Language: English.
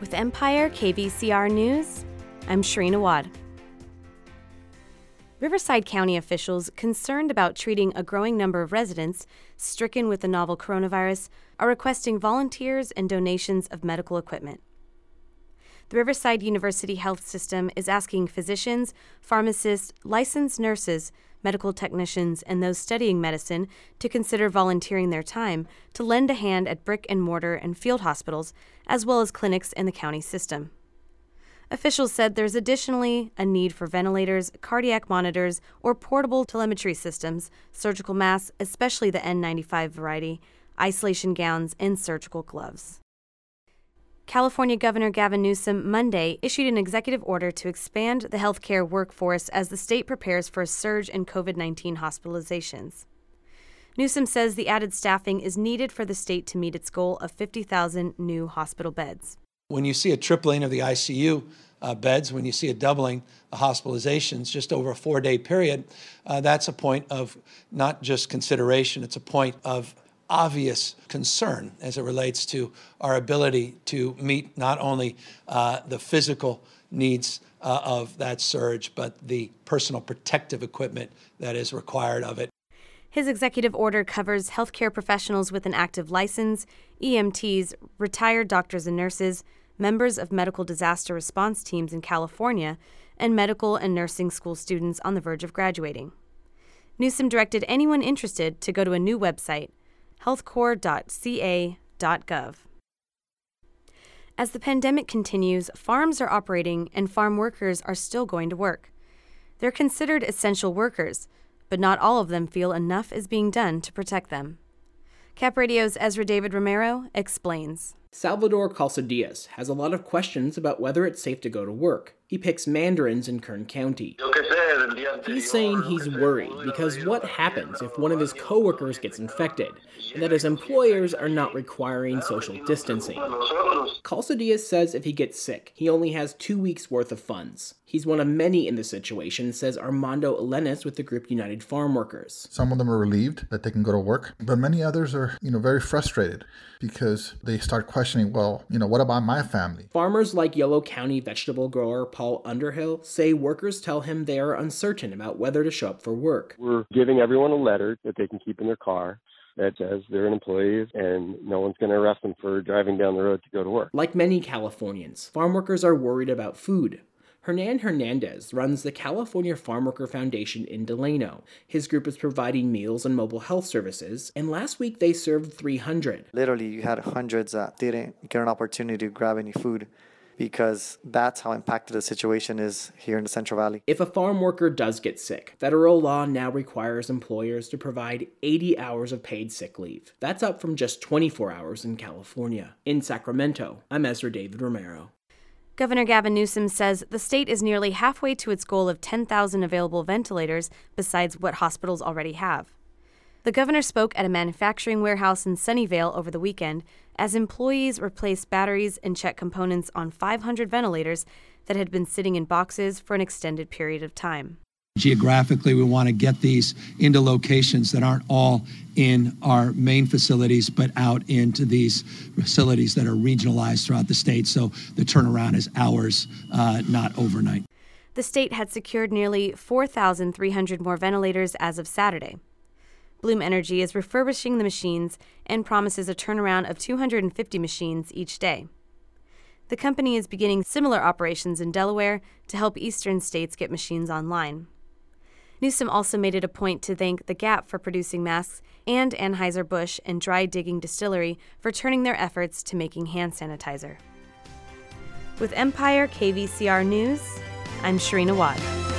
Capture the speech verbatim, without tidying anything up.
With Empire K V C R News, I'm Shireen Awad. Riverside County officials, concerned about treating a growing number of residents stricken with the novel coronavirus, are requesting volunteers and donations of medical equipment. The Riverside University Health System is asking physicians, pharmacists, licensed nurses, medical technicians, and those studying medicine to consider volunteering their time to lend a hand at brick and mortar and field hospitals, as well as clinics in the county system. Officials said there's additionally a need for ventilators, cardiac monitors, or portable telemetry systems, surgical masks, especially the N ninety-five variety, isolation gowns, and surgical gloves. California Governor Gavin Newsom Monday issued an executive order to expand the healthcare workforce as the state prepares for a surge in COVID nineteen hospitalizations. Newsom says the added staffing is needed for the state to meet its goal of fifty thousand new hospital beds. When you see a tripling of the I C U uh, beds, when you see a doubling of hospitalizations just over a four-day period, uh, that's a point of not just consideration, it's a point of obvious concern as it relates to our ability to meet not only uh, the physical needs uh, of that surge, but the personal protective equipment that is required of it. His executive order covers healthcare professionals with an active license, E M Ts, retired doctors and nurses, members of medical disaster response teams in California, and medical and nursing school students on the verge of graduating. Newsom directed anyone interested to go to a new website, health corps dot c a dot gov. As the pandemic continues, farms are operating and farm workers are still going to work. They're considered essential workers, but not all of them feel enough is being done to protect them. Cap Radio's Ezra David Romero explains. Salvador Calzadillas has a lot of questions about whether it's safe to go to work. He picks mandarins in Kern County. He's saying he's worried because what happens if one of his coworkers gets infected and that his employers are not requiring social distancing? Calzadillas says if he gets sick, he only has two weeks worth of funds. He's one of many in this situation, says Armando Elenis with the group United Farm Workers. Some of them are relieved that they can go to work, but many others are, you know, very frustrated because they start questioning, well, you know, what about my family? Farmers like Yolo County vegetable grower Paul Underhill say workers tell him they are uncertain about whether to show up for work. We're giving everyone a letter that they can keep in their car that says they're an employee and no one's going to arrest them for driving down the road to go to work. Like many Californians, farm workers are worried about food. Hernan Hernandez runs the California Farm Worker Foundation in Delano. His group is providing meals and mobile health services, and last week they served three hundred. Literally, you had hundreds that didn't get an opportunity to grab any food because that's how impacted the situation is here in the Central Valley. If a farm worker does get sick, federal law now requires employers to provide eighty hours of paid sick leave. That's up from just twenty-four hours in California. In Sacramento, I'm Ezra David Romero. Governor Gavin Newsom says the state is nearly halfway to its goal of ten thousand available ventilators besides what hospitals already have. The governor spoke at a manufacturing warehouse in Sunnyvale over the weekend as employees replaced batteries and checked components on five hundred ventilators that had been sitting in boxes for an extended period of time. Geographically, we want to get these into locations that aren't all in our main facilities, but out into these facilities that are regionalized throughout the state, so the turnaround is hours, uh, not overnight. The state had secured nearly four thousand three hundred more ventilators as of Saturday. Bloom Energy is refurbishing the machines and promises a turnaround of two hundred fifty machines each day. The company is beginning similar operations in Delaware to help eastern states get machines online. Newsom also made it a point to thank The Gap for producing masks and Anheuser-Busch and Dry Digging Distillery for turning their efforts to making hand sanitizer. With Empire K V C R News, I'm Shireen Awad.